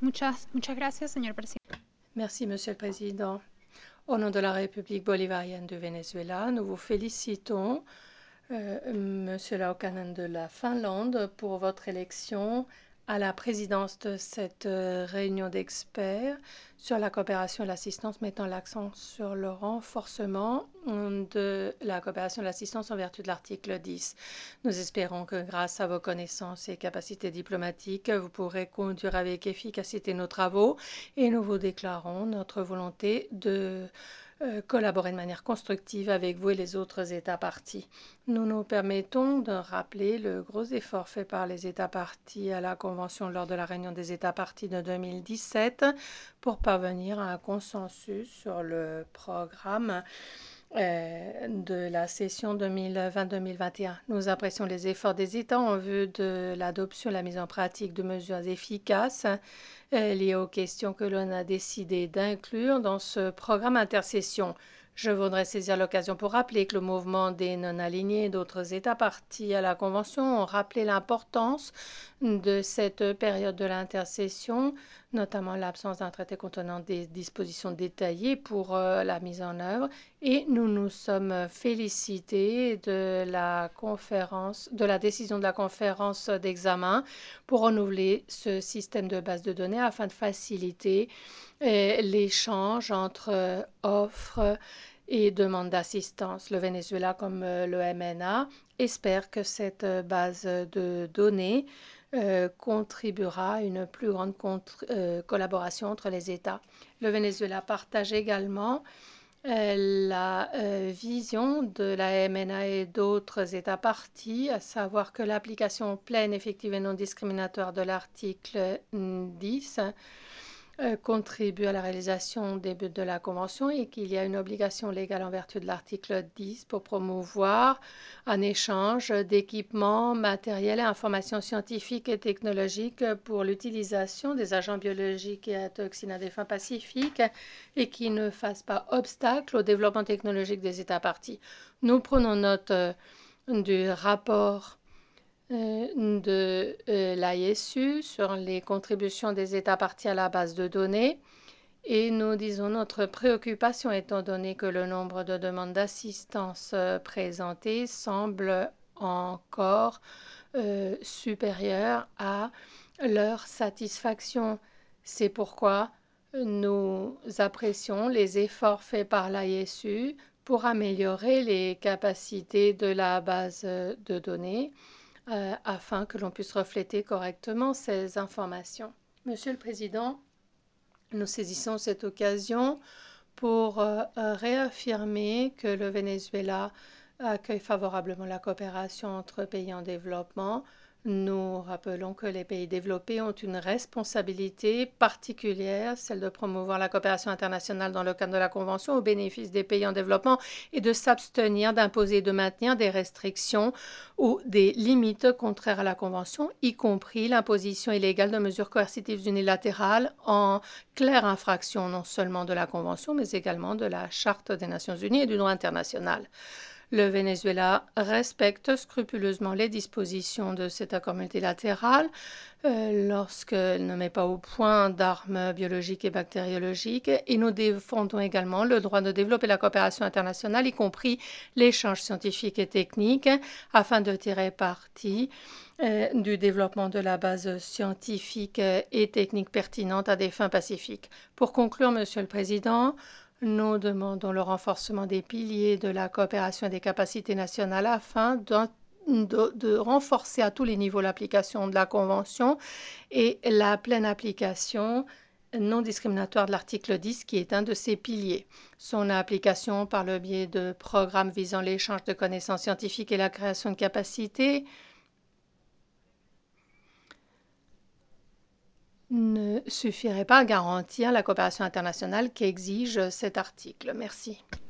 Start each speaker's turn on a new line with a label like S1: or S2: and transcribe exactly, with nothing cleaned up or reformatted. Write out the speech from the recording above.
S1: Muchas, muchas gracias, señor presidente.
S2: Merci, Monsieur le Président. Au nom de la République bolivarienne du Venezuela, nous vous félicitons, euh, Monsieur Laukkanen de la Finlande, pour votre élection à la présidence de cette euh, réunion d'experts sur la coopération et l'assistance, mettant l'accent sur le renforcement de la coopération et l'assistance en vertu de l'article dix. Nous espérons que grâce à vos connaissances et capacités diplomatiques, vous pourrez conduire avec efficacité nos travaux et nous vous déclarons notre volonté de euh, collaborer de manière constructive avec vous et les autres États partis. Nous nous permettons de rappeler le gros effort fait par les États partis à la Convention lors de la réunion des États partis de deux mille dix-sept pour parvenir à un consensus sur le programme euh, de la session deux mille vingt deux mille vingt et un. Nous apprécions les efforts des États en vue de l'adoption et la mise en pratique de mesures efficaces euh, liées aux questions que l'on a décidé d'inclure dans ce programme intercession. Je voudrais saisir l'occasion pour rappeler que le mouvement des non-alignés et d'autres États partis à la Convention ont rappelé l'importance de cette période de l'intercession, notamment l'absence d'un traité contenant des dispositions détaillées pour euh, la mise en œuvre, et nous nous sommes félicités de la conférence, de la décision de la conférence d'examen pour renouveler ce système de base de données afin de faciliter euh, l'échange entre euh, offres et demandes d'assistance. Le Venezuela, comme euh, le M N A, espère que cette euh, base de données euh, contribuera à une plus grande contre, euh, collaboration entre les États. Le Venezuela partage également euh, la euh, vision de la M N A et d'autres États partis, à savoir que l'application pleine, effective et non discriminatoire de l'article dix euh, contribue à la réalisation des buts de la Convention et qu'il y a une obligation légale en vertu de l'article dix pour promouvoir un échange d'équipements, matériels et informations scientifiques et technologiques pour l'utilisation des agents biologiques et à toxines à des fins pacifiques et qui ne fassent pas obstacle au développement technologique des États partis. Nous prenons note euh, du rapport euh, de euh, l'A S U sur les contributions des États partis à la base de données et nous disons notre préoccupation étant donné que le nombre de demandes d'assistance euh, présentées semble encore euh, supérieur à leur satisfaction. C'est pourquoi nous apprécions les efforts faits par l'A S U pour améliorer les capacités de la base de données euh, afin que l'on puisse refléter correctement ces informations. Monsieur le Président, nous saisissons cette occasion pour euh, réaffirmer que le Venezuela accueille favorablement la coopération entre pays en développement. Nous rappelons que les pays développés ont une responsabilité particulière, celle de promouvoir la coopération internationale dans le cadre de la Convention au bénéfice des pays en développement et de s'abstenir d'imposer et de maintenir des restrictions ou des limites contraires à la Convention, y compris l'imposition illégale de mesures coercitives unilatérales en claire infraction non seulement de la Convention, mais également de la Charte des Nations Unies et du droit international. Le Venezuela respecte scrupuleusement les dispositions de cet accord multilatéral euh, lorsqu'il ne met pas au point d'armes biologiques et bactériologiques et nous défendons également le droit de développer la coopération internationale, y compris l'échange scientifique et technique, afin de tirer parti euh, du développement de la base scientifique et technique pertinente à des fins pacifiques. Pour conclure, Monsieur le Président, nous demandons le renforcement des piliers de la coopération et des capacités nationales afin de, de, de renforcer à tous les niveaux l'application de la Convention et la pleine application non discriminatoire de l'article dix, qui est un de ses piliers. Son application par le biais de programmes visant l'échange de connaissances scientifiques et la création de capacités ne suffirait pas à garantir la coopération internationale qu'exige cet article. Merci.